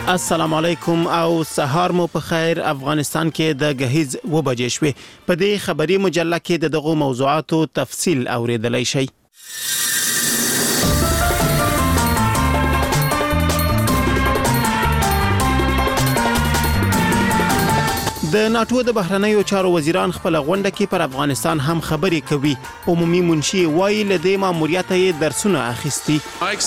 السلام علیکم او سهار مو په خیر. افغانستان کې د غهیز و بجې شوې. په دې خبري مجله کې د دغو موضوعاتو تفصیل اوریدلای شئ. د ناتو د بهرنیو چارو وزیران خپل غونډه کې پر افغانستان هم خبري کوي. عمومي منشي وایي له دې ماموریت یې درسونه اخیستي.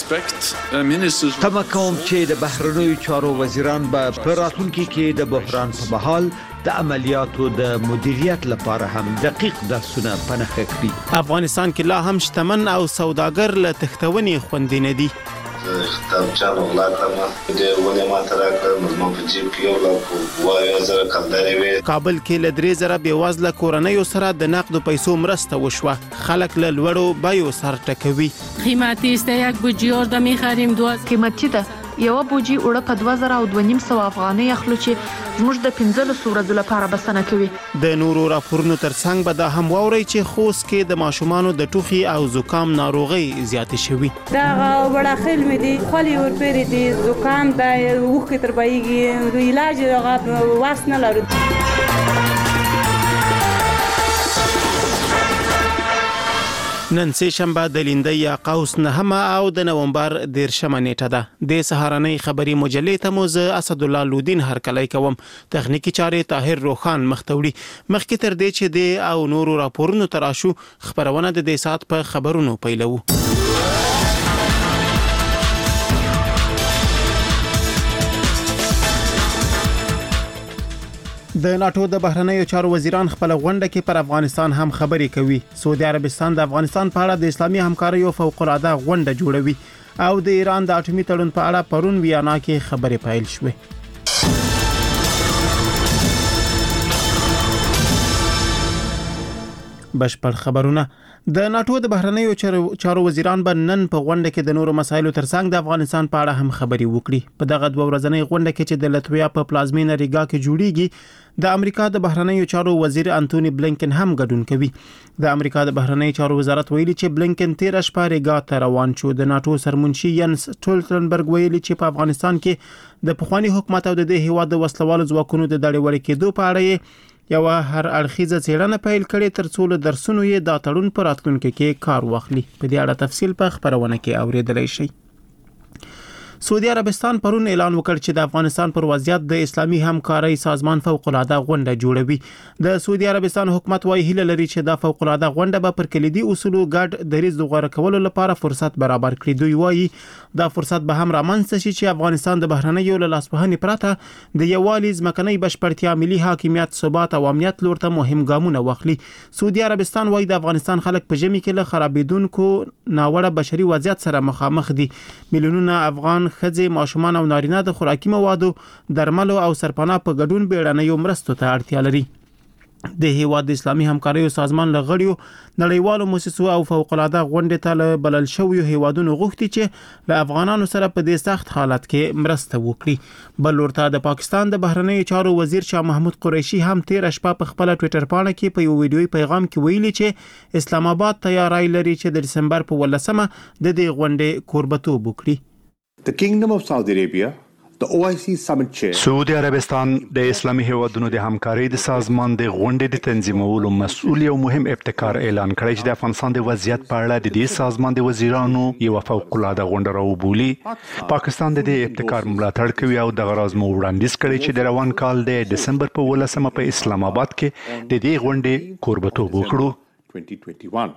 تمه کوم چې د بهرنیو چارو وزیران به په راتلونکي کې د بحران په مهال د عملیاتو د مدیریت لپاره هم دقیق درسونه پنهخه کړي. افغانستان کې لا هم شتمن او سوداګر له تختونې خوندې نه دي. خطابچانو غلا کړم د ولې ما تراکړ مزمن په جیب کې یو لا وایي زره کلداري وي. کابل کې له 3000 بېوزله کورنیو سره د نقد پیسو مرسته وشوه. خلک له لوړو بیو سر ټکوي. قیمتي است یک بوجی اردو می‌خریم 2000 قیمت چی ده؟ یو بوجي اوړه په 2000 او 2500 افغانۍ اخلو چې زموږ د 15 ورځو لپاره بسنه کوي. د نورو راپورونو ترڅنګ به دا هم واوري چې خوست کې د ماشومانو د ټوخي او زکام ناروغي زیاتې شوي. دا وړه خل مې دي خولي ورپېری دي زکام دا وخت تر بایږي علاج هغه واس نه لري. نن سه شنبه د لیندۍ یا قوس نهمه او د نومبر 13 نیټه ده. د سهارنۍ خبري مجلې ته موز اسد الله لودین هرکلی کوم. تخنیکی چارې طاهر روخان مختوړي. مخکې تر دې چې د او نورو راپورونو تراشو خبرونه د دې سات په خبرونو پیلو. د ناتو د بهرنیو چارو وزیران خپل غونډه کې پر افغانستان هم خبري کوي. سعودي عربستان د افغانستان په اړه د اسلامي همکاریو فوق العاده غونډه جوړوي او د ایران د اټومي تړون په اړه پرون ویانا کې خبري پیل شوه. بشپړ خبرونه. د ناتو د بهرنیو چارو وزیران به نن په غونډه کې د نورو مسایلو ترڅنګ د افغانستان په اړه هم خبري وکړي. په دغه دوه ورځنۍ غونډه کې چې د لتویا په پلازمینه ریګا کې جوړیږي د امریکا د بهرنیو چارو وزیر انټونی بلینکن هم ګډون کوي. د امریکا د بهرنیو چارو وزارت ویلي چې بلینکن 13 شپه ریګا ته روان شو. د ناتو سرمنشي ینس ټولټنبرګ ویلي چې په افغانستان کې د پخوانی حکومت او د دې هیواد د وسلوالو ځواکونو د دړې وړې کېدو په اړه یو هر اړخیزه څېړنه پیل کړي تر څو له درسونو یې دا تړون پر راتلونکي کې کار واخلي. په دې اړه تفصیل په خبرونه کې اوریدلای شئ. سعودي عربستان پرون اعلان وکړ چې د افغانستان پر وضعیت د اسلامي همکارۍ سازمان فوق العاده غونډه جوړوي. د سعودي عربستان حکومت وايي هیله لري چې دا فوق العاده غونډه به پر کلیدي اصولو ګډ دریځ غوړه کولو لپاره فرصت برابر کړي. دوی وايي دا فرصت به هم رامنځته شي چې افغانستان د بهرنیو له لاسوهنې پرته د یووالي ځمکنۍ بشپړتیا، ملي حاکمیت، ثبات او امنیت لور ته مهم ګامونه واخلي. سعودي عربستان وايي د افغانستان خلک په ژمي کې له خرابېدونکو ناوړه بشري وضعیت سره مخامخ دي. میلیونونه افغان ښځې، ماشومان او نارینه د خوراکي موادو، درملو او سرپناه په ګډون بیړنیو مرستو ته اړتیا لري. د هیواد د اسلامي همکاریو سازمان لغړیو نړیوالو مؤسسو او فوق العاده غونډې ته له بلل شویو هیوادونو غوښتي چې له افغانانو سره په دې سخت حالت کې مرسته وکړي. بل ورته د پاکستان د بهرنیو چارو وزیر شاه محمود قریشي هم 13 شپه په خپل ټوئیټر باندې کې په یو ویډیوي پیغام کې ویلي چې اسلام آباد تیاری لري چې د دسمبر په 18مه د دې غونډې کوربتوب وکړي. The Kingdom of Saudi Arabia, the OIC Summit Chair. سعودي عربستان د اسلامي هیوادونو د همکارۍ د سازمان د غونډې د تنظیمولو مسؤل یو مهم ابتکار اعلان کړی چې د افغانستان د وضعیت په اړه د دې سازمان د وزیرانو یو فوق العاده غونډه راوبولي. پاکستان د دې ابتکار ملاتړ کوي او د غراض مو وړاندیز کړی چې د روان کال د دسمبر په 18مه په اسلام آباد کې د دې غونډې کوربتوب وکړو. 2021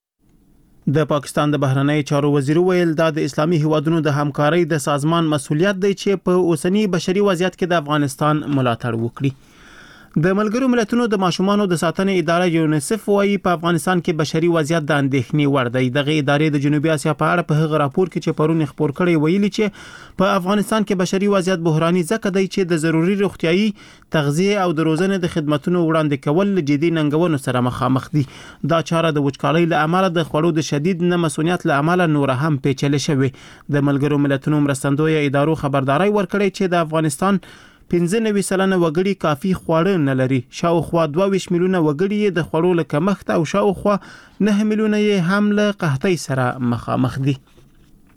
د پاکستان د بهرنیو چارو وزیر ویل دا د اسلامي هیوادونو د همکارۍ د سازمان مسؤلیت دی چې په اوسنی بشري وضعیت کې د افغانستان ملاتړ وکړي. د ملګرو ملتونو د ماشومانو د ساتنې اداره یونیسف وايي په افغانستان کې بشري وضعیت د اندېښنې وړ دی. دغه ادارې د جنوبي اسیا په اړه په هغه راپور کې چې پرون خبر کړی ویلي چې په افغانستان کې بشري وضعیت بحراني ځکه دی چې د ضروري روغتيایي، تغذیه او د روزنې د خدماتو وړاندې کول جدي ننګونو سره مخامخ دي. دا چاره د وچکالۍ له امله د خوړو د شدید نه مسؤلیت له امله نور هم پیچلې شوې. د ملګرو ملتونو مرستندوی ادارو خبرداري ورکړې چې د افغانستان 95% وګړي کافي خواړه نه لري. شاوخوا 22 میلیونه وګړي د خوړو له کمښت او شاوخوا 9 میلیونه هم له قحطۍ سره مخامخ دي.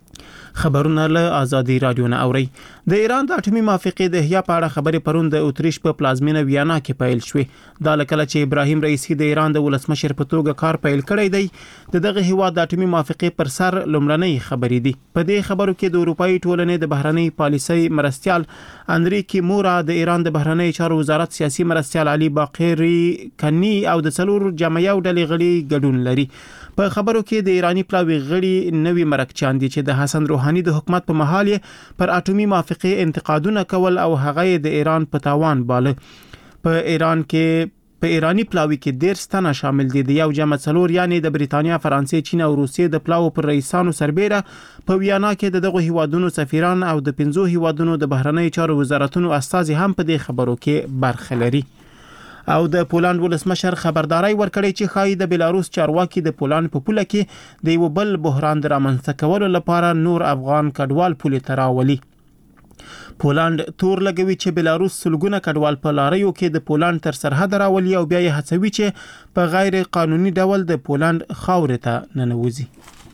خبرونه له ازادي رادیو نه اوري. د ایران د اټومي موافقې د احیا په اړه خبرې پرون د اتریش په پلازمینه ویانا کې پیل شوې. دا لکه چې ابراهیم رئیسی د ایران د ولسمشر په توګه کار پیل کړی دی. دغه هیواد د اټومي موافقې پر سر لومړنۍ خبرې دي. په دې خبرو کې د اروپאי ټولنې د بهرنۍ پالیسۍ مرستيال انریکی مورا، د ایران د بهرنۍ چارو وزارت سیاسي مرستيال علي باقری کنی او د څلور جمعیت ډلې غړي ګډون لري. په خبرو کې د ایرانی پلاوی غړي نوی مرکچان دي چې د حسن روحاني د حکومت په محال پر اټومي موافقې انتقادونه کول او هغه د ایران په تاوان باله. په ایران کې په ایرانی پلاوی کې ډیر ستنه شامل دي. د یو جمع څلور یعنی د بریتانیا، فرانسې، چین او روسیې د پلاو پر رئیسانو سربېره په ویانا کې دغه هیوادونو سفیران او د 15 هیوادونو د بهرنۍ چارو وزارتونو استازي هم په دې خبرو کې برخه لري. او د پولند ولسمشر خبرداري ورکړی چې خای د بلاروس چارواکي د پولند په پوله کې د یو بل بحران درامنځته کولو لپاره نور افغان کډوال پولې تراولي. پولند تور لګوي چې بلاروس سلګونه کډوال په لاریو کې د پولند تر سرحد راولي او بیا یې هڅوي چې په غیر قانوني ډول د پولند خاورې ته ننوځي.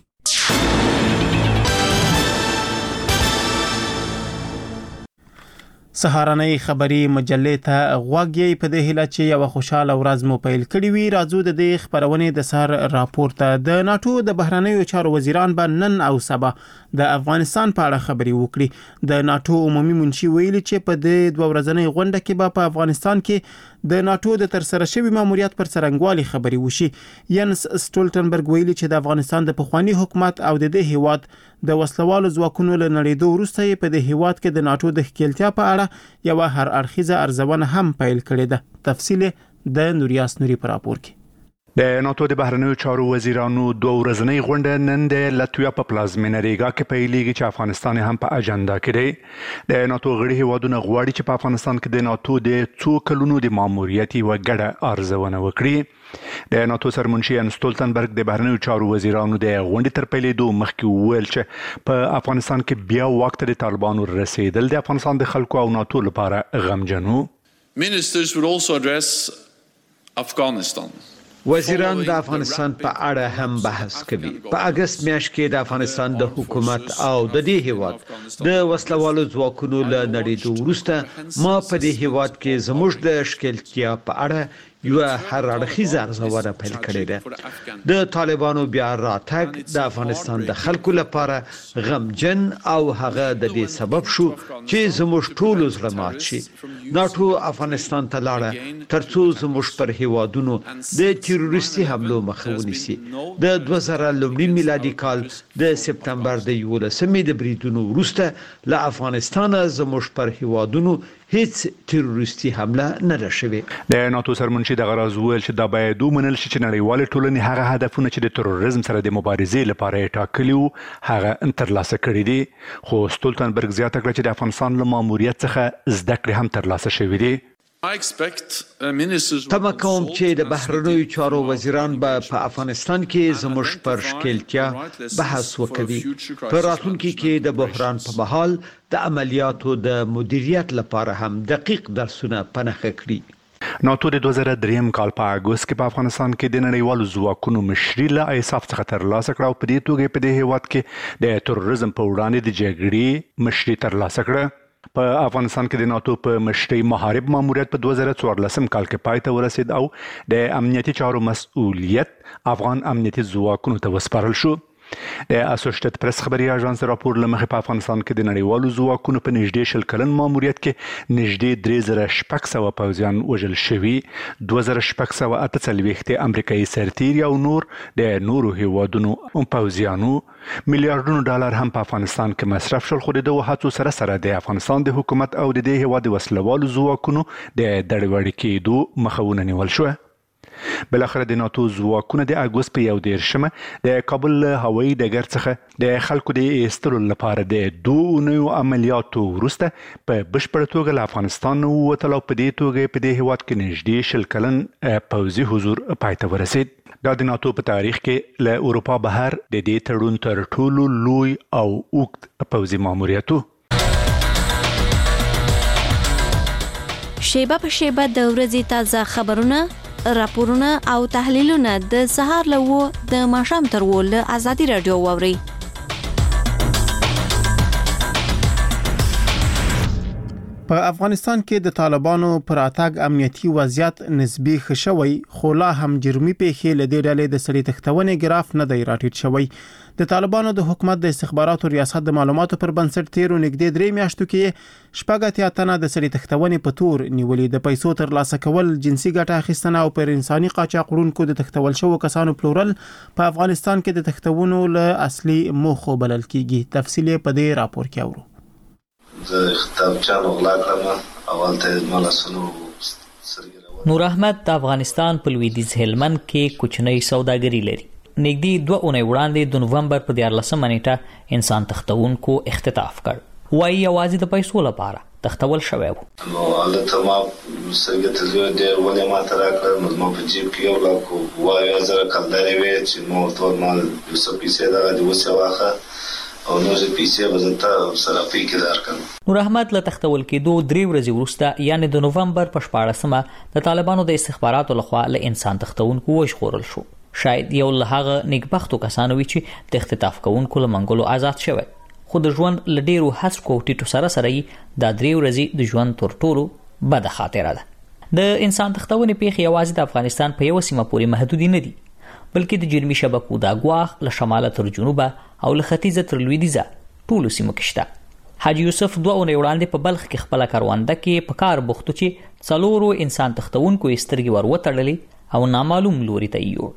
سهارنۍ خبری مجلې ته غوږی په دې هیله چې یو خوشاله ورځ مو پیل کړی وي. راځو د دې خبرونې د سر راپور ته. د ناتو د بهرنیو چارو وزیران به نن او سبا د افغانستان په اړه خبري وکړي. د ناتو عمومي منشي ویلي چې په دې 2 ورځنۍ غونډه کې به په افغانستان کې د ناتو د ترسره شوی ماموریت پر څرنګوالي خبري وشي. ینس سټولټنبرګ ویلي چې د افغانستان د پخوانی حکومت او د دې هیواد د وسلوالو ځواکونو له نړیدو وروسته په دې هیواد کې د ناتو د ښکیلتیا په اړه یو هر اړخیزه ارزونه هم پیل کړې ده. تفصیل د نوریاس نوري پر راپور کې. د ناتو د بهرنیو چارو وزیرانو 2 ورځنۍ غونډه نن د لاتویا په پلازمینه ریګا کې پیلېږي چې افغانستان هم په اجنډا کې دی. د ناتو غړي هیوادونه غواړي چې په افغانستان کې د ناتو د 2 کلونو د ماموریت یو ګډه ارزونه وکړي. د ناتو سرمنشي ینس سټولټنبرګ د بهرنیو چارو وزیرانو د غونډې تر پیلېدو مخکې وویل چې په افغانستان کې بیا وخت د طالبانو رسیدل د افغانستان د خلکو او ناتو لپاره غمجن وو. Ministers will also address Afghanistan. وزیران د افغانستان په اړه هم بحث کوي. په اگست میاشت کې د افغانستان د حکومت او د دې هیواد د وسلوالو ځواکونو له نړیدو وروسته ما په دې هیواد کې زموږ د ښکیلتیا په اړه یو هر اړخیزه ارزونه پیل کړې ده. د طالبانو بیا راتګ د افغانستان د خلکو لپاره غمجن او هغه د دې سبب شو چې زموږ ټول زړه مات شي. ناتو افغانستان ته لاړه ترڅو زموږ پر هیوادونو د تروریستي حملو مخه ونیسي. د 2000 میلادي کال د سپتمبر د 11 د بریدونو وروسته له افغانستان زموږ پر هیوادونو هیڅ تروریستي حمله نه راشوي. د ناتو سرمنشي د غرض ویل چې دا باید ومنل شي چې نړیوال ټولنې هغه هدفونه چې د تروریزم سره د مبارزې لپاره ټاکلي وو هغه ترلاسه کړي دي. خو سټولټنبرګ زیاته کړه چې د افغانستان له ماموریت څخه زده کړې هم ترلاسه شوې دي. تمه کوم چې د بهرنیو چارو وزیران به په افغانستان کې زموږ پر ښکیلتیا بحث وکړي. په راتلونکي کې د بحران په مهال د عملیاتو د مدیریت لپاره هم دقیق درسونه پنهخه کړي. ناتو د 2003 کال په اگست کې په افغانستان کې د نړیوالو ځواکونو مشري له ایساف څخه ترلاسه کړه او په دې توګه په دې هیواد کې د تروریزم په وړاندې د جګړې مشري ترلاسه کړه. په افغانستان کې د ناتو په مشرۍ محارب ماموریت په 2014 کال کې پای ته ورسید او د امنیتي چارو مسؤلیت افغان امنیتي ځواکونو ته وسپارل شو. د اسوسییټډ پریس خبري اژانس راپور لمخې په افغانستان کې د نړیوالو ځواکونو په نږدې 10 کلن ماموریت کې نږدې 3600 پوځیان وژل شوي. 2648 امریکایي سرتیري او نور د نورو هیوادونو پوځیانو میلیارډونو ډالر هم په افغانستان کې مصرف شول. خو د دوه هڅو سره سره د افغانستان د حکومت او د دې هیواد وسلوالو ځواکونو د دړوړې کېدو مخه ونیول شو. بلاخره د ناتو ځواکونه د اگست په 11 د کابل هوایي ډګر څخه د خلکو د ایستلو لپاره د 2 عملیاتو وروسته په بشپړه توګه له افغانستان ووتل او په دې توګه په دې هیواد کې نږدې 10 کلن پوځي حضور پای ته ورسید. دا د ناتو په تاریخ کې له اروپا بهر د دې تړون تر ټولو لوی او اوږد پوځي ماموریت و. شیبه په شیبه د ورځې تازه خبرونه، راپورونه او تحلیلونه د سهار له 9 د ماښام تر 10 له ازادي رادیو واوري. په افغانستان کې د طالبانو پر اتاګ امنیتي وضعیت نسبی ښه شوی خو لا هم جرمي پیښې له دې ډلې د سړي تختونې ګراف نه دی راټیټ شوی. د طالبانو د حکومت د استخباراتو ریاست د معلوماتو پر بنسټ تیرو نږدې 3 میاشتو کې شپږ تنه د سړي تختونې په تور نیولې، د پیسو ترلاسه کول، جنسي ګټه اخیستنه او پر انساني قاچاق وړونکو د تختول شوو کسانو پلورل په افغانستان کې د تختونو له اصلي موخو بلل کیږي. تفصیل په دې راپور کې اورو. زه خطابچانو غلا کړم، اول ته ملاسونو نور احمد د افغانستان په لویدیځ هلمند کې کوچنۍ سوداګري لري. نږدې 2 اونۍ وړاندې د نوومبر په 14 نیټه انسان تختونکو اختطاف کړ. وایي یوازې د پیسو لپاره تختول شوی و. نو البته ما سرګه تلو ډېر ولې ما ترا کړ، نو په جیب کې یو لاکو وایي زره کلداري وي چې مو ټول مال یوسف پیسې دا د وسه واخه او نو چې پیسې وزنتا سره پیکې درکم. نور احمد له تختول کېدو 3 ورځې وروسته یعنی د نوومبر په 14مه د طالبانو د استخباراتو لخوا له انسان تختونکو وژغورل شو. شاید یو له هغه نیکبختو کسانو وي چې د اختطاف کوونکو له منګولو آزاد شوی، خو د ژوند له ډیرو هڅو ټیټو سره یې دا 3 ورځې د ژوند تر ټولو بده خاطره ده. د انسان تختونې پیښې یوازې د افغانستان په یو سیمه پورې محدود نه دي، بلکې د جرمي شبکو د غواخ له شماله تر جنوبه او له ختیځه تر لویدیځه ټولو سیمو کې شته. حاجی یوسف 2 اونۍ وړاندې په بلخ کې خپل کاروانده کې په کار بوختو چې 4 انسان تختونکو سترګې ور وتړلې او نامعلوم لوري ته یو.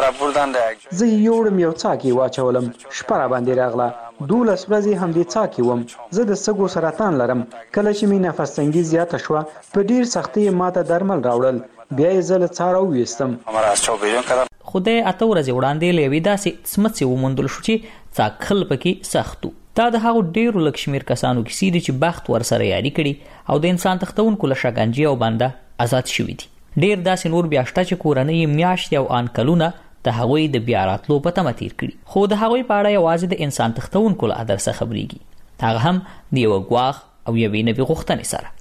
زه یوړم یو څاکي واچولم، شپه را باندې راغله، 12 ورځې هم دې څاکي وم. زه د سږو سرطان لرم. کله چې مې نفس تنګي زیاته شوه په ډیر سختي ماته درمل راوړل، بیا یې زه له څاره وویستم. خدای 8 ورځې وړاندې له یوې داسې سمڅې وموندل شو چې څاکل پکې سختو. دا د هغو ډیرو لږ شمېر کسانو کیسې دي چې بخت ورسره یاري کړي او د انسان تختونکو له شکنجې او بنده آزاد شوي دي. ډیر داسې نور بیا شته چې کورنۍ میاشتې او ان کلونه د هغوی د بیا راتلو په تمه تیر کړي، خو د هغوی په اړه یوازې د انسان تختونکو له ادرسه خبرېږي، هغه هم د یو غواخ او یوې نوې غوښتنې سره.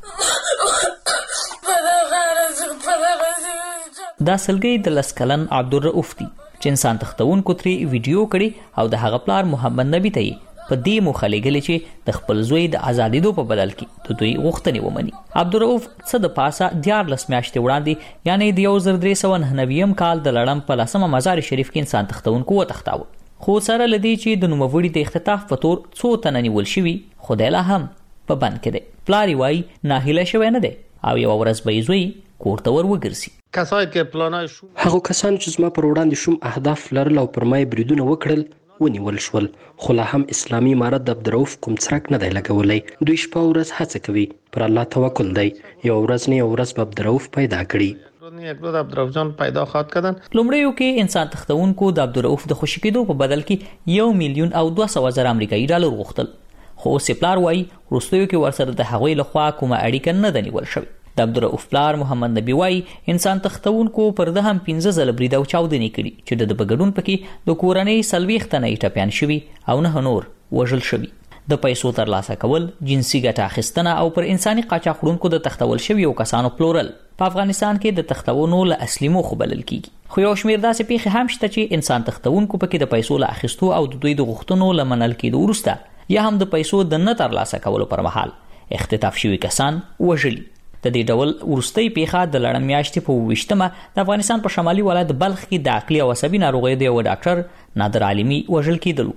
دا سلګۍ د لسکلن عبدالرؤف دی چې انسان تختونکو ترې ویډیو کړي او د هغه پلار محمد نبی ته په دې موخه لګلې چې د خپل زوی د ازادېدو په بدل کې د دوی غوښتنې ومني. عبدالرؤف څه د پاسه 14 میاشتې وړاندې یعنی د 1399 کال د لړم په 10 مزار شریف کې انسان تختونکو وتښتاوه، خو سره لدی چې د نوموړي د اختطاف په تور 2 تنه نیول شوي، خدای لا هم په بند کې دی. پلار وایي ناهیله شوی نه دی او یو ورځ به زوی کور ته ور وګرځي. هغه کسان چې زما پر وړاندې شوم اهداف لرل او پر ما بریدونه وکړل ونیول شول، خو لا هم اسلامي امارت د عبدالرؤف کوم څرک نه دی لګولی. دوی شپه ورځ هڅه کوي، پر الله توکل دی، یو ورځ نه یو ورځ به عبدالرؤف پیدا کړي. لومړیو کې انسان تختونکو د عبدالرؤف د خوشي کېدو په بدل کې 1,200,000 امریکایي ډالر غوښتل، خو اوس پلار وایي وروستیو کې ورسره د هغوی لخوا کومه اړیکه نه ده نیول شوې. د عبدالرؤف پلار محمد نبی وایي انسان تختونکو پر ده هم 15 ځله برید او چاودنې کړي چې د بګډون پکې د کورنۍ 40 تنه ټپیان شوي او 9 نور وژل شوي. د پیسو ترلاسه کول، جنسي ګټه اخیستنه او پر انساني قاچاق وړونکو د تختول شویو کسانو پلورل په افغانستان کې د تختونو له اصلي موخو بلل کیږي. خو یو شمېر داسې پیښې هم شته چې انسان تختونکو پکې د پیسو له اخیستو او د دوی د غوښتنو له منل کېدو وروسته یا هم د پیسو د نه ترلاسه کولو پر مهال اختطاف شوي کسان وژلي. د دې ډول ورستۍ پیښه د لړم میاشتې په 28مه د افغانستان په شمالي ولایت بلخ کې د عقلي او عصبي ناروغیو د یو ډاکټر نادر عالمي وژل کېدلو.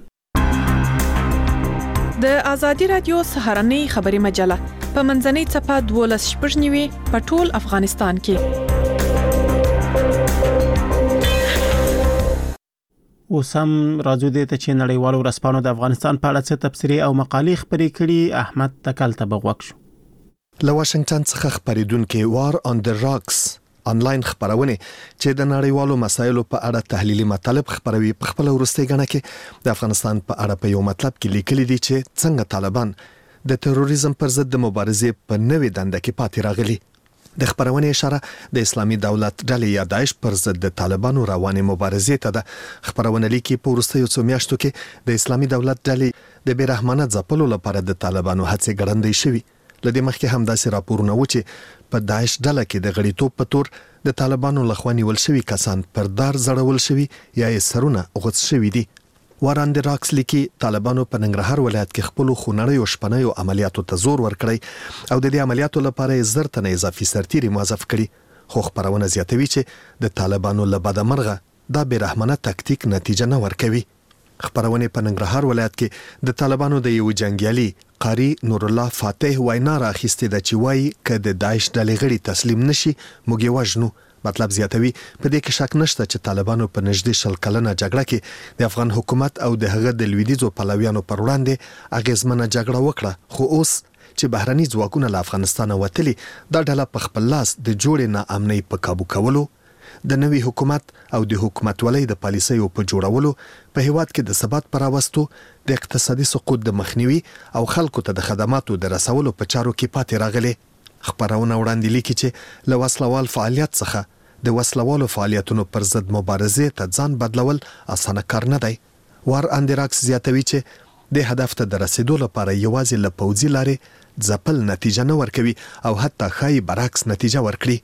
د ازادي رادیو سهارنۍ خبري مجله په منځنۍ صفحه 12 په ټول افغانستان کې. اوس هم راځو دې ته چې نړیوالو ورځپاڼو د افغانستان په اړه څه تبصرې او مقالې خپرې کړي. احمد تکل ته بغوښ شو. له واشنگټن څخه خبرېدونکو وار آن د راکس انلاین خبرونه چې د نړیوالو مسایلو په اړه تحلیلي مطالب خبروي په خپل ورستۍ غڼه کې د افغانستان په اړه په یو مطلب کې لیکلي دي چې څنګه طالبان د تروریزم پر ضد د مبارزې په نوې دنده کې پاتې راغلي. د خبرونه اشاره د اسلامي دولت ډلې یا داعش پر ضد د طالبانو روانې مبارزې ته ده. خبرونه لیکي په ورستیو څو میاشتو کې د اسلامي دولت ډلې د بیرحمانه ځپلو لپاره د طالبانو هڅې ګړندې شوي. لدې مخکې هم داسې راپورونه و چې په داعش ډله کې د غړیتوب په تور د طالبانو لخوا نیول شوي کسان پر دار زړول شوي یا یې سرونه غوڅ شوي دي. واران د راکس لیکي طالبانو په ننګرهار ولایت کې خپل خونړیو شپنیو عملیاتو ته زور ورکړی او د دې عملیاتو لپاره زر تنه اضافي سرتیري موظف کړي، خو خبرونه زیاتوي چې د طالبانو له بده مرغه دا بیرحمانه تکتیک نتیجه نه ورکوي. خبرونه په ننګرهار ولایت کې د طالبانو د یو جنگیالي قاری نور الله فاتح وینا راخسته د چوي ک د داعش ډلې غړي تسلیم نشي موږ وژنو. مطلب زیاتوي په دې کې شک نشته چې طالبانو په نږدې شل کلنه جګړه کې د افغان حکومت او د هغه د لویدیزو پلویانو پر وړاندې اغیزمنه جګړه وکړه، خو اوس چې بهرني ځواکونه له افغانستان وتلي دا ډله په خپل لاس د جوړې ناامنۍ په کابو کولو، د نوي حکومت او د حکومت ولې د پالیسیو په جوړولو په هیواد کې د ثبات پر راوستو، د اقتصادي سقوط د مخنیوي او خلکو ته د خدماتو د رسولو په چارو کې پاتې راغلي. خبرونه وړاندې لیکي چې له وسلوال فعالیت څخه د وسلوالو فعالیتونو پر ضد مبارزې ته ځان بدلول اسانه کار نه دی. وار اندراکس زیاتوي چې د هدف ته د رسیدو لپاره یوازې له پوځي لارې ځپل نتیجه نه ورکوي او حتی خای برعکس نتیجه ورکړي.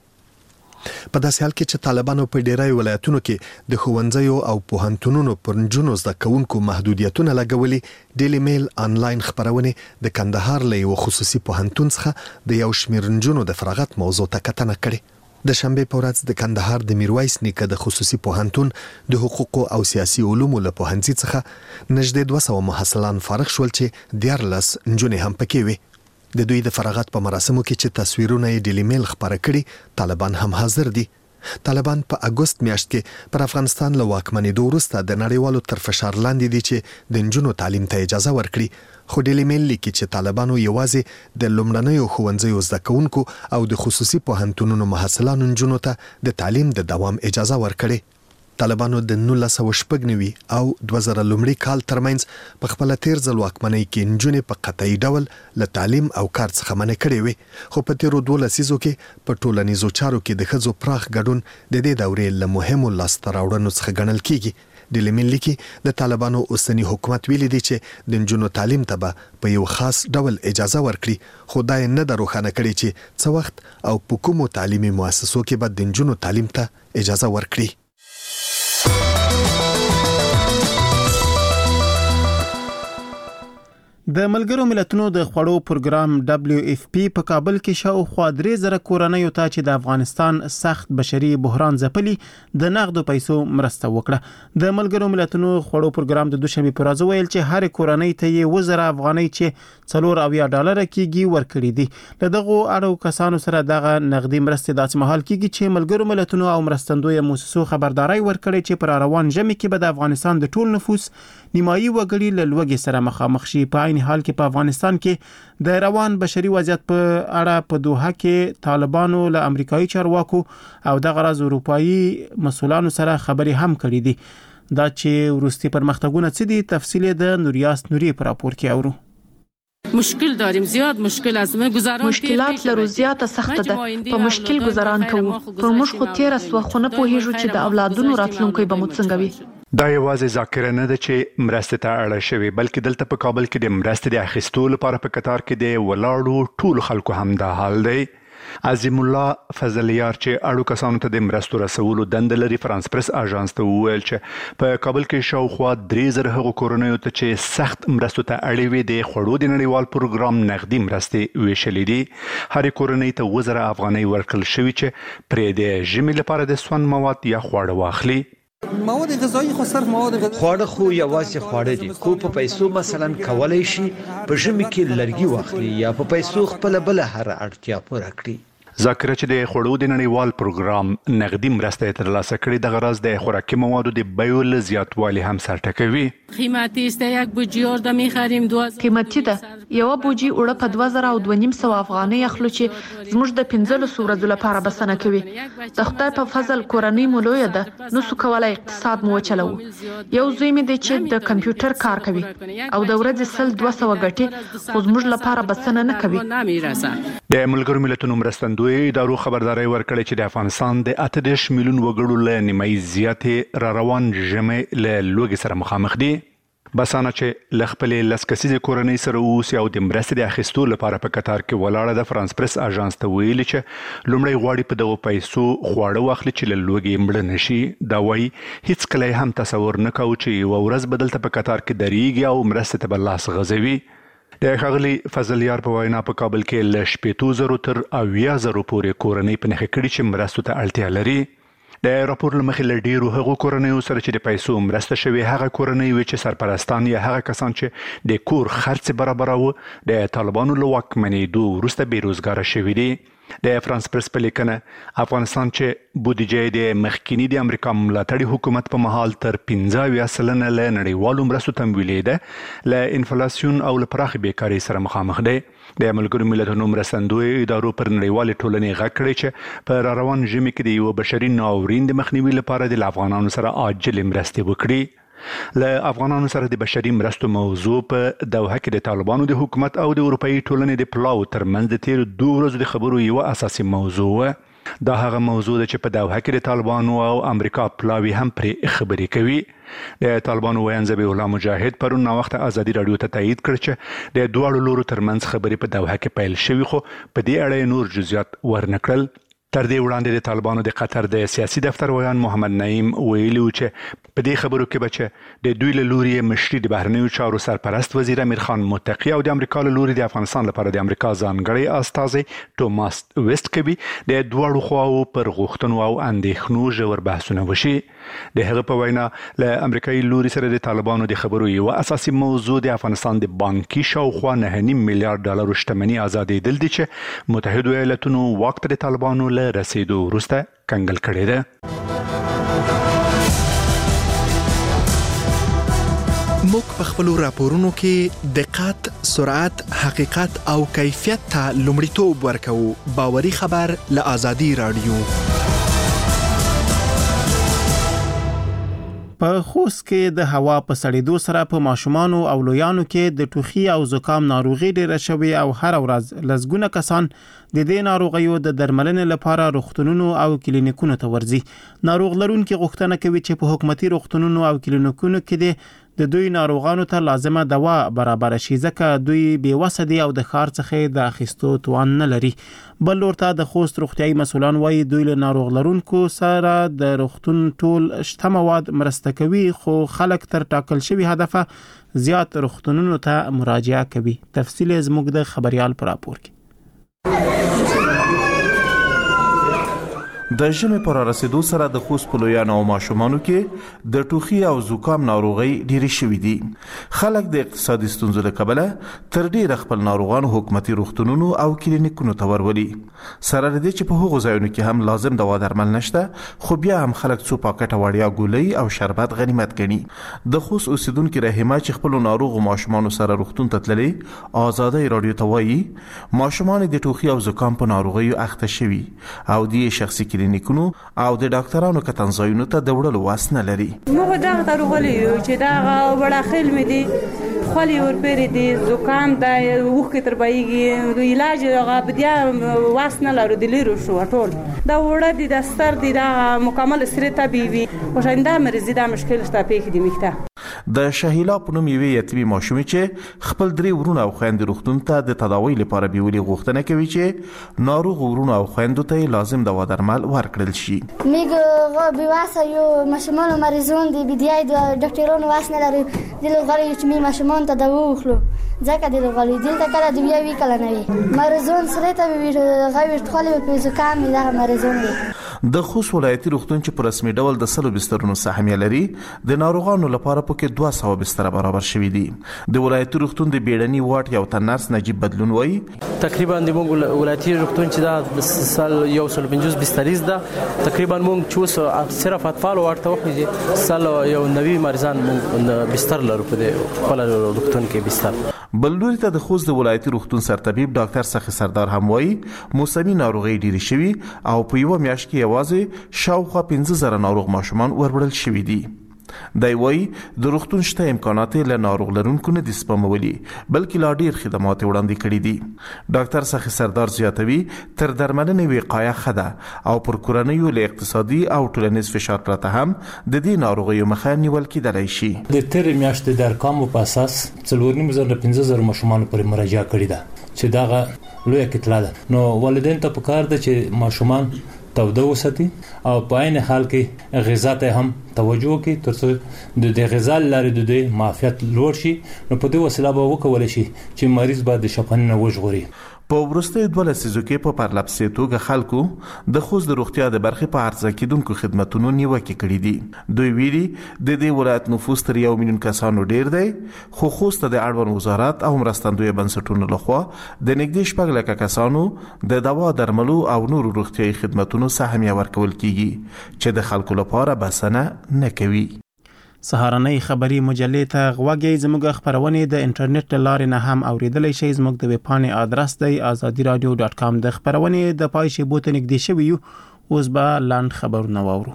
په داسې حال کې چې طالبانو په ډیری ولایتونو کې د ښوونځیو او پوهنتونونو پر نجونو زده کوونکو محدودیتونه لګولي، ډیلی میل آنلاین خبرونه د کندهار له یو خصوصي پوهنتون څخه د یو شمېر نجونو د فراغت موضوع ته کتنه کړې. د شنبه په ورځ د کندهار د میرویس نیکه د خصوصي پوهنتون د حقوق او سیاسي علومو له پوهنځي څخه نږدې 200 محصلان فارغ شول چې 14 نجونې هم پکې وي. د دوی د فراغت په مراسمو کې چې تصویرونه یې ډیلی میل خبره کړي، طالبان هم حاضر دي. طالبان په اگست میاشت کې پر افغانستان له واکمنېدو وروسته د نړیوالو تر فشار لاندې دي چې د نجونو تعلیم ته اجازه ورکړي، خو ډیلی میل لیکي چې طالبانو یوازې د لومړنیو ښوونځیو زده کوونکو او د خصوصي پوهنتونونو محصلانو نجونو ته د تعلیم د دوام اجازه ورکړي. طالبانو د 1999 او 2000 لومړي کال ترمنځ په خپل تیر ځل واکمنۍ کې نجونې په قطعي ډول له تعلیم او کار څخه منع کړې وي، خو په تیرو 12 لسیزو کې په ټولنیزو چارو کې د ښځو پراخ ګډون د دې دورې له مهمو لاسته راوړنو څخه ګڼل کیږي. د لیمن لیکي د طالبانو اوسنی حکومت ویلي دی چې د نجونو تعلیم ته به په یو خاص ډول اجازه ورکړي، خو دا نه د روښانه کړي چې څه وخت او په کومو تعلیمي مؤسسو کې به د نجونو تعلیم ته اجازه ورکړي. د ملګرو ملتونو د خوړو پروګرام WFP په کابل کې شاوخوا 3000 کورنیو ته چې د افغانستان سخت بشري بحران ځپلي د نغدو پیسو مرسته وکړه. د ملګرو ملتونو خوړو پروګرام د دوشنبه پر ورځ ویل چې هر کورنۍ ته یې 1000 افغانۍ چې $4 کېږي ورکړي دي. له دغه اړو کسانو سره دغه نغدي مرستې داسې مهال کېږي چې ملګرو ملتونو او مرستندوی موسسو خبرداري ورکړي چې پر روان ژمي کې به د افغانستان د ټول نفوس نیمایي وګړي له لوږې سره مخامخ شي. په عین حال کې په افغانستان کې د روان بشري وضعیت په اړه په دوحه کې طالبانو له امریکایي چارواکو او د غرض اروپایي مسولانو سره خبرې هم کړې دي. دا چې ورستي پرمختګونه څه دي، تفصیل د نوریاس نوري پر راپور کې اورو. مشکل داریم، زیاد مشکل از ما گذران مشکلات لرو، زیاته سخته ده، په مشکل گذران کوو. پر موږ خو تیر سو خو نه پوهیږو چې د اولادونو راتلونکي به مو څنګه وي. دا یوازې ذاکره نه ده چې مرستې ته اړه شوی، بلکې دلته په کابل کې د مرستې د اخیستو لپاره په قطار کې د ولاړو ټول خلکو هم دا حال دی. عظیم الله فضلیار چې اړو کسانو ته د مرستو رسولو دند لري فرانس پریس اژانس ته وویل چې په کابل کې شاوخوا 3000 هغو کورنیو ته چې سخت مرستو ته اړې وي د خوړو د نړیوال پروګرام نغدي مرستې ویشلې دي. هر کورنۍ ته 1000 افغانۍ ورکړل شوي چې پرې د ژمي لپاره د سون مواد یا خواړه واخلي. مواد غذایی خو صرف مواد غذایی خواړه خو یوازې خواړه دي، خو په پیسو مثلا کولای شي په ژمي کې لرګي واخلي یا په پیسو خپل بل هر اړتیا پوره کړي. ذکر چې د خوړو د نړیوال پروګرام نغدي مرسته ترلاسه کړي د غرض د خوراکي موادو د بیو له زیاتوالي هم سر ټکوي. قیمتي است یک بوجي اور می‌خریم 2000 قیمتي ده، یو بوجي اوړه په 2000 او 2500 افغانۍ اخلو چې زموږ د 15 ورځې لپاره بسنه کوي. د خدای په فضل کورنۍ مو لویه ده، نو څو کولای اقتصاد مو وچلو. یو زوی مې دی چې د کمپیوټر کار کوي او د ورځې 200 ګټي، خو زموږ لپاره بسنه نه کوي. د ملګرو ملتونو مرستندوی ادارو خبرداري ورکړي چې د افغانستان د 18 میلیون وګړو له نیمایي زیاتې را روان ژمي له لوږې سره مخامخ دي. بسانه چې لخپلې لسکسیزه کورنۍ سره اوس یو د مرستې د اخیستو لپاره په قطار کې ولاړه د فرانس پریس اژانس ته ویلي چې لومړی غواړي په دغه پیسو خواړه واخلي چې له لوږې مړه نشي. دا وایي هیڅ کله هم تصور نه کوو چې یوه ورځ به دلته په قطار کې درېږي او مرستې ته به لاس غځوي. د ښاغلي فضل یار په وینا په کابل کې له 80,000 تر 80,000 پورې کورنۍ په نښه کړي چې مرستو ته اړتیا لري. د راپور له مخې له ډیرو هغو کورنیو سره چې د پیسو مرسته شوې هغه کورنۍ وې چې سرپرستان یا هغه کسان چې د کور خرڅ برابروه د طالبانو له واکمنېدو وروسته بېروزګاره شوي دي. د فرانس پریس په لیکنه افغانستان چې بودیجه د مخکینی د امریکا ملاتړي حکومت په مهال تر 15% له نړیوالو مرستو تمویلېده له انفلاسیون او له پراخې بیکارۍ سره مخامخ دی. د ملګرو ملتونو مرستندوی ادارو پر نړیوالې ټولنې غږ کړی چې په راروان ژمي کې د یو بشري ناورین د مخنیوي لپاره د افغانانو سره عاجل مرستې وکړي. له افغانانو سره د بشري مرستو موضوع په دوحه کې د طالبانو د حکومت او د اروپایي ټولنې د پلاو ترمنځ د تیرو 2 ورځو د خبرو یو اساسي موضوع وه. دا هغه موضوع ده چې په دوحه کې د طالبانو او امریکا پلاوي هم پرې خبرې کوي. د طالبانو ویاند ذبیح الله مجاهد پرون ناوخته ازادي راډیو ته تایید کړ چې د دواړو لورو ترمنځ خبرې په دوحه کې پیل شوي خو په دې اړه نور جزئیات ورنکړل. تر دې وړاندې د طالبانو د قطر د سیاسي دفتر ویان محمد نعیم ویلي و چې په دې خبرو کې به چې د دوی له لوري مشري د بهرنیو چارو سرپرست وزیر امیر خان متقي او د امریکا له لوري د افغانستان لپاره د امریکا ځانګړی استازی توماس ویسټ کوي د دواړو خواو پر غوښتنو او اندېښنو ژور بحثونه وشي. د هغه په وینا له امریکایي لوري سره د طالبانو د خبرو یو اساسي موضوع د افغانستان د بانکي شاوخوا 9.5 میلیارډ ډالر شتمنۍ آزادېدل دي چې متحده ایالاتونو واک ته د طالبانو له رسیدو وروسته کنګل کړی ده. موږ په خپلو راپورونو کې دقت، سرعت، حقیقت او کیفیت ته لومړیتوب ورکوو. باوري خبر له آزادي راډیو. په خوست کې د هوا په سړېدو سره په ماشومانو او لویانو کې د ټوخي او زکام ناروغي ډېره شوې او هر ورځ لږونه کسان د دې ناروغیو د درملنې لپاره روغتونونو او کلینیکونو ته ورځي. ناروغ لرونکي غوښتنه کوي چې په حکومتي روغتونونو او کلینیکونو کې د دوی ناروغانو ته لازمه دوا برابر شي ځکه دوی بېوسه دي او د ښار څخه د اخیستو توان نه لري. بل لور ته د خوست روغتیايي مسؤلان وایي دوی له ناروغ لرونکو سره د روغتون ټول شته مواد مرسته کوي خو خلک تر ټاکل شوي هدفه زیات روغتونونو ته مراجعه کوي. تفصیل زموږ د خبريال پر راپور کې. د ژمي پر رسیدو سره د خوست په لویانو او ماشومانو کې د ټوخي او زکام ناروغي ډېرې شوې دي. خلک د اقتصادي ستونزو له کبله تر ډېره خپل ناروغان حکومتي روغتونونو او کلینیکونو ته ورولي. سره دې چې په هغو ځایونو کې هم لازم دوا درمل نشته خو بیا هم خلک څو پاکټه وړیا ګولۍ او شربت غنیمت ګڼي. د خوست اوسیدونکو رحیمه چې خپل ناروغ ماشومان سره روغتون ته تللي آزادي راډیو ته وایي ماشومان د ټوخي او زکام په ناروغیو اخته شوي او د شخصي کلینیکونو او د ډاکټرانو کتنځایونو ته د وړلو واس نه لري. موږ دا غوړلې چې دا وړه خل مې دي خولي ورپېری دي زکام دا وخت تر بایږي د علاج هغه بیا واس نه لرو د لیرو شو ټول دا وړه دي د ستر دي دا مکمل سری طبيبي وشنده مریض دا مشکل شته پېښ دي میکته. د شهیلا په نوم یوې یتیمې ماشومې چې خپل 3 ورونه او خويندې روغتون ته د تداوی لپاره بیولې غوښتنه کوي چې ناروغ ورونه او خويندو ته لازم دوا درمل ورکړل شي. میګ بيواسه یو ماشومان مریضون دي بيدای د ډاکټرونو واس نه لري د لغړی چې می ماشومان ته دوا وخلو ځکه د لغړی دلته کله دی وی کله نه وي مریضون سره ته وی غوي ټخلې په زکام نه مریضون دي. د خوست ولایتي روغتون چې په رسمي ډول د 100 بسترونو سهمیه لري د ناروغانو لپاره پکې 200 بستر برابر شوي دي. د ولایتي روغتون د بیړني واټ یو تنرس نجیب بدلون وایي تقریبا د موږ ولایتي روغتون چې دا سال یو سل 50 بستریز ده تقریبا موږ چې صرف اطفال ورته وخت سال یو 90 مریضان موږ بستر لرو په خپل روغتون کې بستر. بل لوري ته د خوست د ولایتي روغتون سرطبيب ډاکټر سخي سردار هم وایي موسمي ناروغي ډېری شوي او په یو میاشت کې یوازې شاوخوا 15,000 ناروغ ماشومان وربړل شوي دي. دی وایي د روغتون شته امکانات له ناروغ لرونکو نه دي سپمولي بلکې لا ډیر خدمات وړاندې کړي دي. ډاکټر سخي سردار زیاتوي تر درملنې وقایه ښه ده او پر کورنیو له اقتصادي او ټولنیز فشار پرته هم د دې ناروغیو مخه نیول کېدلی شي. د تېرې میاشتې د ارقامو په اساس 4.5 ماشومان پرې مراجعه کړې ده چې دغه لویه کتله ده. نو والدین ته پکار ده چې ماشومان توده وساتي او په عین حال کې غذا ته هم توجه وکړي ترڅو د غذا لارې د دوی معافیت لوړ شي. نو په دې وسیله به وکولای شي چې مریض به د شپنې نه وژغوري. په وروستیو 2 لسیزو کې په پرلپسې توګه خلکو د خوست د روغتیا د برخې په عرضه کېدونکو خدماتونو نیوکې کړې دي. دوی ویلي د دې ولایت نفوس تر 1 میلیون کسانو ډیر دی، خو خوست د اړوند وزارت او مرستندوی بنسټونو لخوا د نږدې 4 لکه کسانو د دوا درملو او نورو روغتیايي خدماتونو سهمیه ورکول کیږي چې د خلکو لپاره بسنه نه کوي. سهارنۍ خبری مجلې ته غوږی زموږ خبرونه د انټرنیټ لارې نه هم اوریدلای شئ. زموږ د ویب پاڼې آدرس دی azadiradio.com. د خبرونه د پای شی بوته نږدې شوی یو. اوس به لاند خبرونه واورو.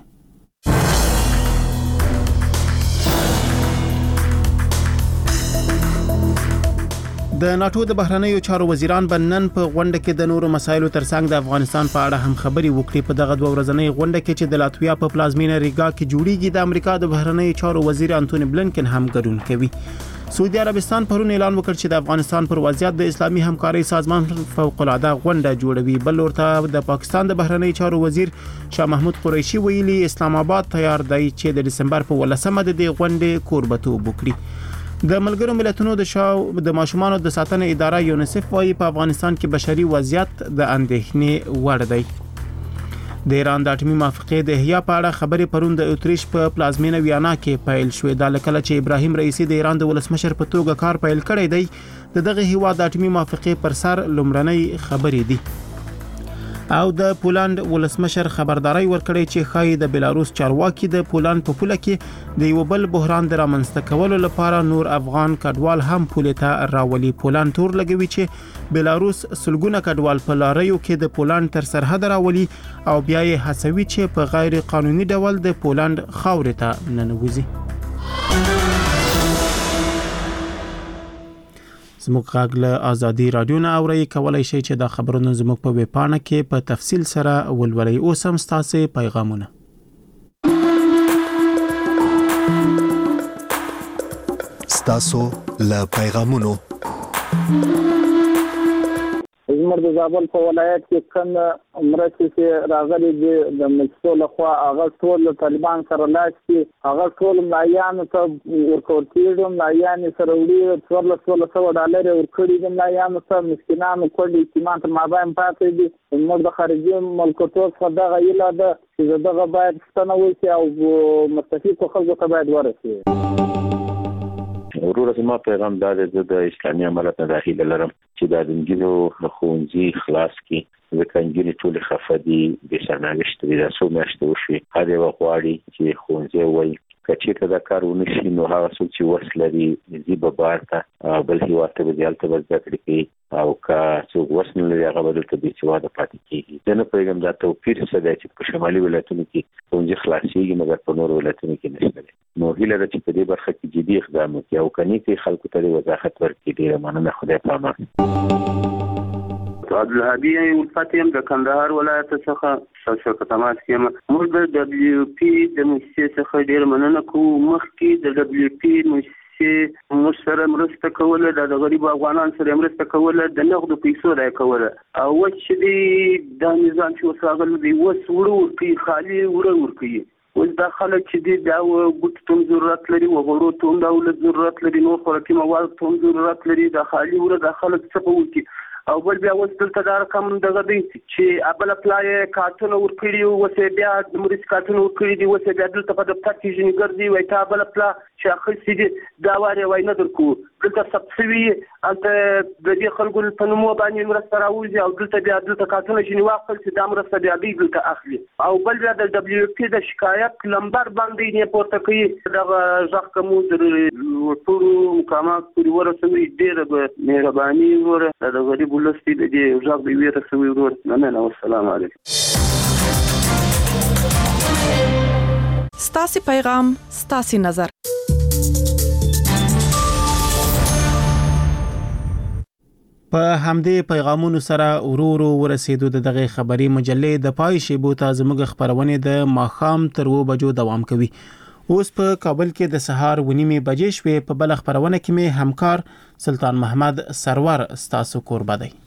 د ناتو د بهرنیو چارو وزیران بنن په غونډه کې د نورو مسایلو ترڅنګ د افغانستان په اړه هم خبري وکړي. په دغه 2 ورځنۍ غونډه کې چې د لاتویا په پلازمینه ریګا کې جوړیږي د امریکا د بهرنیو چارو وزیر انټونی بلنکن هم ګډون کوي. سعودي عربستان پرون اعلان وکړ چې د افغانستان پر وضعیت د اسلامي همکارۍ سازمان فوق العاده غونډه جوړوي. بل ورته د پاکستان د بهرنیو چارو وزیر شاه محمود قریشي ویلي اسلام آباد تیار دی چې د دسمبر په 18مه د دې غونډې کوربتوب وکړي. د ملګرو ملتونو د ماشومانو د ساتنې اداره یونیسف وايي په افغانستان کې بشري وضعیت د اندېښنې وړ دی. د ایران د اټومي موافقې د احیا په اړه خبرې پرون د اتریش په پلازمینه ویانا کې پیل شوې. د لکه چې ابراهیم رئیسی د ایران د ولسمشر په توګه کار پیل کړی دی. دغه هیواد د اټومي موافقې پر سر لومړنۍ خبرې دي او د پولند ولسمشر خبرداري ورکړي چې خای د بلاروس چارواکي د پولند په پوله کې د یو بل بحران د رامنځته کولو لپاره نور افغان کډوال هم پوله ته راولي. پولند تور لګوي چې بلاروس سلګونه کډوال په لاریو کې د پولند تر سرحد راولي او بیا یې هڅوي چې په غیر قانوني ډول د پولند خاورې ته ننوځي. زموږ غږ له ازادي رادیو نه اورئ. کولای شئ چې دا خبرونه زموږ په ویب پاڼه کې په تفصیل سره ولولئ. اوس هم ستاسو پیغامونه. ستاسو له پیغامونو زموږ د زابل په ولایت کې کوم مرستې چې راغلي دي د مکسو لخوا هغه ټول طالبان سره لاس کې هغه ټول ملایانو ته ورکول کېږي. ملایان سره وړي $1400 ورکړي دي ملایانو ته. مسکینانو کولې چې تر مابین پاتې دي. موږ د خارجي ملکونو څخه دغه ایله ده چې دغه باید ستنه وشي او مستفیدو خلکو ته باید ورسي. ورور زما پیغام دا د اسلامي امارت نه داخله لرم چې د انجیلو ښوونځي خلاص کی ځکه انجیل ټول خفدي د سرنوشت د رسو میاشتې وشي. هغه وغواړي چې ښوونځي وایي کچې ته دا کار ونشي نو هغه څوک چې وسلري زیبه بارته بل هیواد ته ځالته ورځي کوي او کا څوک وسنه لري هغه بدلته د سواده پاتې کیږي. نه پیغام دا توپیر څه دی چې په شمالي ولایتونو کې ښوونځي خلاصيږي مګر په نورو ولایتونو کې نشته. نو هیله ده چې په دې برخه کې جدي اقدام وکړي او کني کې خلکو ته وضاحت ورکړي. ډیره مننه. خدای پامان. عبدالهادي الفتیم د کندهار ولایت څخه شرکت تماس کیم. موږ د دبليو پی د مؤسسې څخه ډیر مننه کوو. مخکې د دبليو پی مؤسسې موږ سره مرسته کوله د غریب افغانان سره مرسته کوله د نغدو پیسو راي کوله او چې د نظام چې وساغل دی وسوړو کې خالي ورورکي. اوس دا خلک چې دا ګوت ته ضرورت لري او غوړو ته دولت ضرورت لري نو خوراکي مواد ته ضرورت لري د خالي ور د خلک څخه وکی او بل بیا وستل ته دا رقم دغه دی چې ابل پلای کارتونه ورکړي او وسه بیا د مریض کارتونه ورکړي دي وسه بیا دلته په دفتر کې ځنی ګرځي وای ته ابل پلا چې اخر سي دا واره وای نه درکو دلته سبسوي انت د دې خلکو په نومو باندې مرسته راوځي او دلته بیا دلته کارتونه ځنی واخل چې دا مرسته بیا دلته اخلي او بل بیا د دبليو پی د شکایت نمبر باندې نه پورته کوي دا ځخ کوم در ټول مقامات پوری ورسوي ډېر به مهرباني ور د غریب ولستي د دې ځخ دی ورسوي ور نه والسلام علیکم. ستاسو پیغام ستاسو نظر. په همدې پیغامونو سره ورورو ورسېدو دغه خبري مجلې د پای شیبو ته زموږ خبرونه د ماخام تر 2 بجو دوام کوي. اوس په کابل کې د سهار 9:30 بجې شوې. په بل خبرونه کې مې همکار سلطان محمد سرور ستاسو قربا دی.